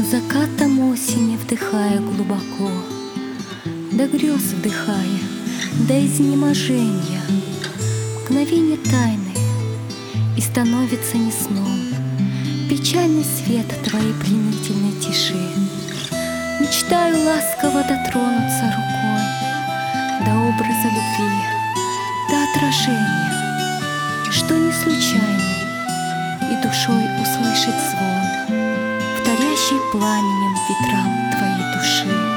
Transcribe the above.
Закатом осени вдыхая глубоко, до грез вдыхая, до изнеможения, мгновенье тайны, и становится не сном печальный свет твоей пленительной тиши. Мечтаю ласково дотронуться рукой до образа любви, до отражения, что не случайный, и душой услышать звон, вторящий пламенем ветрам твоей души.